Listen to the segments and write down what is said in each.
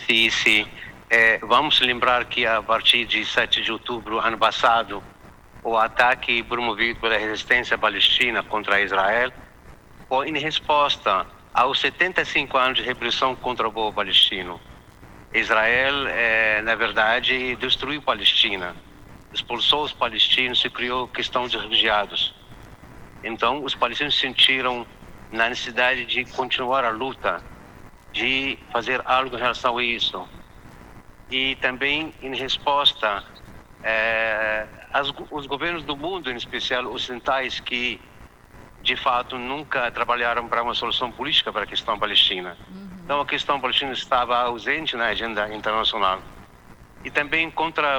Sim, sim. Vamos lembrar que a partir de 7 de outubro, ano passado, o ataque promovido pela resistência palestina contra Israel foi em resposta aos 75 anos de repressão contra o povo palestino. Israel, na verdade, destruiu Palestina, expulsou os palestinos e criou questão de refugiados. Então, os palestinos sentiram na necessidade de continuar a luta, de fazer algo em relação a isso. E também, em resposta, os governos do mundo, em especial ocidentais, que de fato nunca trabalharam para uma solução política para a questão palestina. Então a questão palestina estava ausente na agenda internacional. E também contra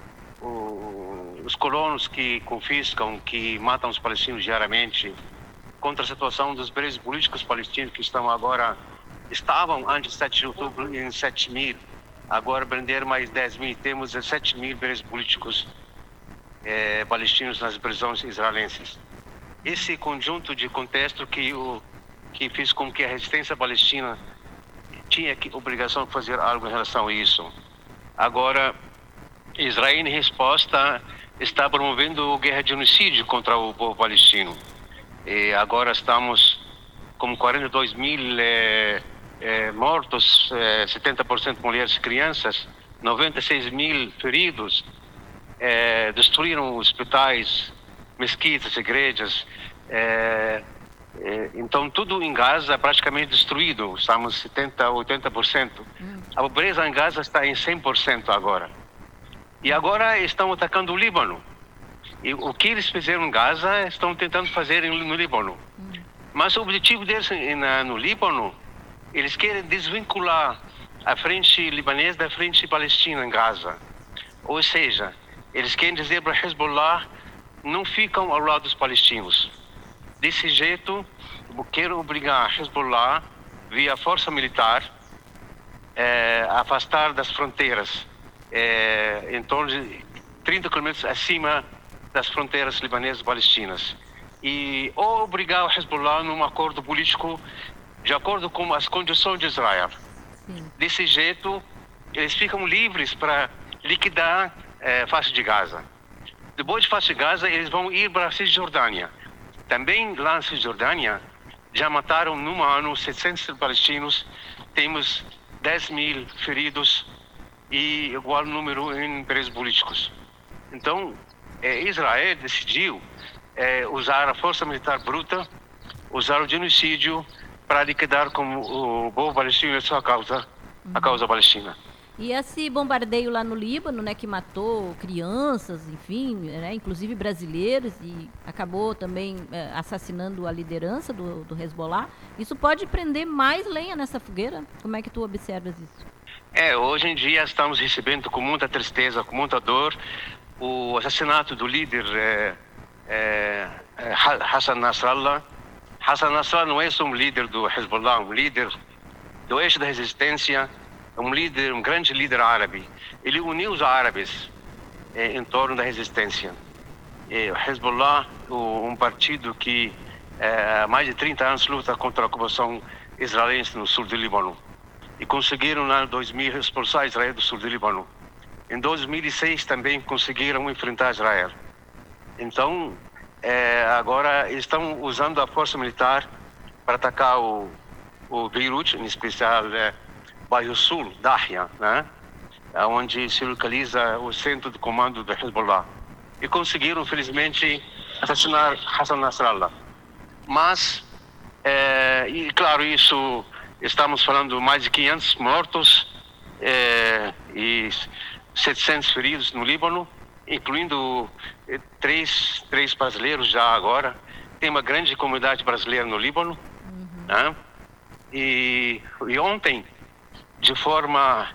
os colonos que confiscam, que matam os palestinos diariamente, contra a situação dos presos políticos palestinos que estavam antes de 7 de outubro em 7.000, agora prenderam mais 10.000, temos 17.000 presos políticos palestinos nas prisões israelenses. Esse conjunto de contexto que fez com que a resistência palestina tinha a obrigação de fazer algo em relação a isso. Agora, Israel, em resposta, está promovendo guerra de genocídio contra o povo palestino. E agora estamos com 42.000 mortos, 70% mulheres e crianças, 96.000 feridos, destruíram hospitais, mesquitas, igrejas, então tudo em Gaza é praticamente destruído, estamos 70%, 80%. A pobreza em Gaza está em 100% agora. E agora estão atacando o Líbano. E o que eles fizeram em Gaza, estão tentando fazer no Líbano. Mas o objetivo deles no Líbano, eles querem desvincular a frente libanesa da frente palestina em Gaza. Ou seja, eles querem dizer para Hezbollah, não ficam ao lado dos palestinos. Desse jeito, quero obrigar a Hezbollah, via força militar, a afastar das fronteiras, em torno de 30 quilômetros acima das fronteiras libanesas e palestinas. E ou obrigar o Hezbollah num acordo político de acordo com as condições de Israel. Sim. Desse jeito, eles ficam livres para liquidar a faixa de Gaza. Depois de faixa de Gaza, eles vão ir para a Cisjordânia. Também lá na Cisjordânia, já mataram num ano 700 palestinos, temos 10.000 feridos e igual número em presos políticos. Então, Israel decidiu usar a força militar bruta, usar o genocídio para liquidar com o povo palestino a sua causa, a causa palestina. E esse bombardeio lá no Líbano, né, que matou crianças, enfim, né, inclusive brasileiros, e acabou também assassinando a liderança do Hezbollah, isso pode prender mais lenha nessa fogueira? Como é que tu observas isso? Hoje em dia estamos recebendo com muita tristeza, com muita dor, o assassinato do líder Hassan Nasrallah. Hassan Nasrallah não é só um líder do Hezbollah, um líder do eixo da resistência, um grande líder árabe. Ele uniu os árabes em torno da resistência. O Hezbollah, um partido que há mais de 30 anos luta contra a ocupação israelense no sul do Líbano. E conseguiram, no ano 2000, expulsar Israel do sul do Líbano. Em 2006 também conseguiram enfrentar Israel. Então, agora estão usando a força militar para atacar o Beirut, em especial bairro sul, Dahia, né? Onde se localiza o centro de comando do Hezbollah. E conseguiram, felizmente, assassinar Hassan Nasrallah. Mas, e claro, isso, estamos falando de mais de 500 mortos e 700 feridos no Líbano, incluindo três brasileiros já agora. Tem uma grande comunidade brasileira no Líbano. Né? E ontem, de forma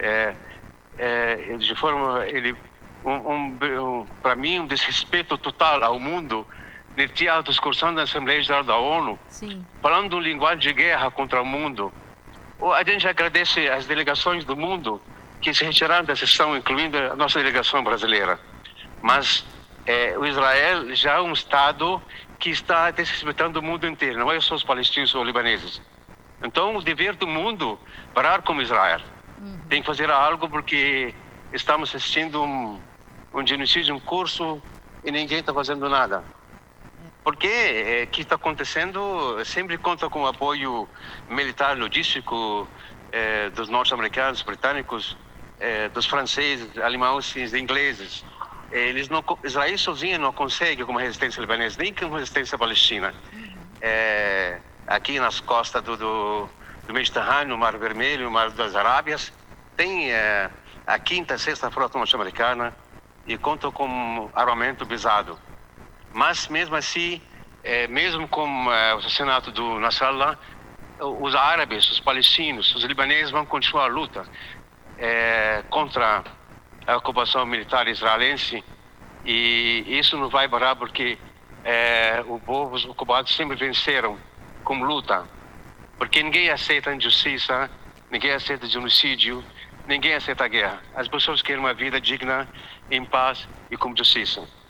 para mim, um desrespeito total ao mundo, no teatro discussão da Assembleia Geral da ONU, sim, falando linguagem de guerra contra o mundo. A gente agradece às delegações do mundo que se retiraram da sessão, incluindo a nossa delegação brasileira. Mas o Israel já é um Estado que está desrespeitando o mundo inteiro, não é só os palestinos ou libaneses. Então, o dever do mundo parar com Israel. Tem que fazer algo porque estamos assistindo um genocídio em curso e ninguém está fazendo nada. Porque o que está acontecendo sempre conta com o apoio militar, logístico dos norte-americanos, britânicos, dos franceses, alemães e ingleses. Israel sozinho não consegue com uma resistência libanesa, nem com uma resistência palestina. Aqui nas costas do Mediterrâneo, Mar Vermelho, Mar das Arábias, tem a quinta, sexta frota norte-americana e conta com armamento pesado. Mas mesmo assim, mesmo com o assassinato do Nasrallah, os árabes, os palestinos, os libaneses vão continuar a luta contra a ocupação militar israelense, e isso não vai parar porque os povos ocupados sempre venceram com luta, porque ninguém aceita injustiça, ninguém aceita genocídio, ninguém aceita a guerra. As pessoas querem uma vida digna, em paz e com justiça.